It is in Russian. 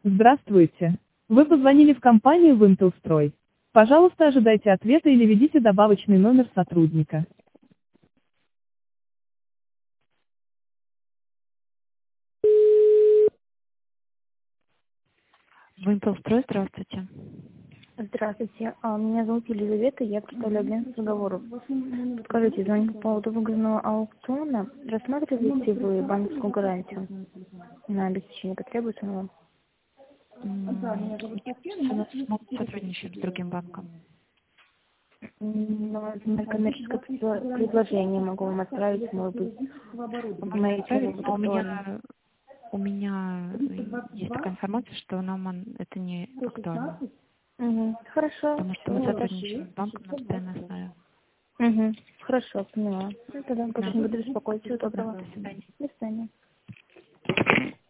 Здравствуйте. Вы позвонили в компанию «Вымпелстрой». Пожалуйста, ожидайте ответа или введите добавочный номер сотрудника. Вымпелстрой, здравствуйте. Здравствуйте, меня зовут Елизавета, я представляю агентство договоров. Скажите, звоню по поводу выгодного аукциона. Рассматриваете вы банковскую гарантию на обеспечение, как требуется на вам? Нет, у нас мы сотрудничаем с другим банком. На коммерческое предложение могу вам отправить, может быть, У меня есть такая информация, что нам это не актуально. Хорошо. Потому что мы сотрудничаем с банком на постоянной основе. Хорошо, поняла. Тогда больше не буду беспокоить. Всего доброго. До свидания. До свидания.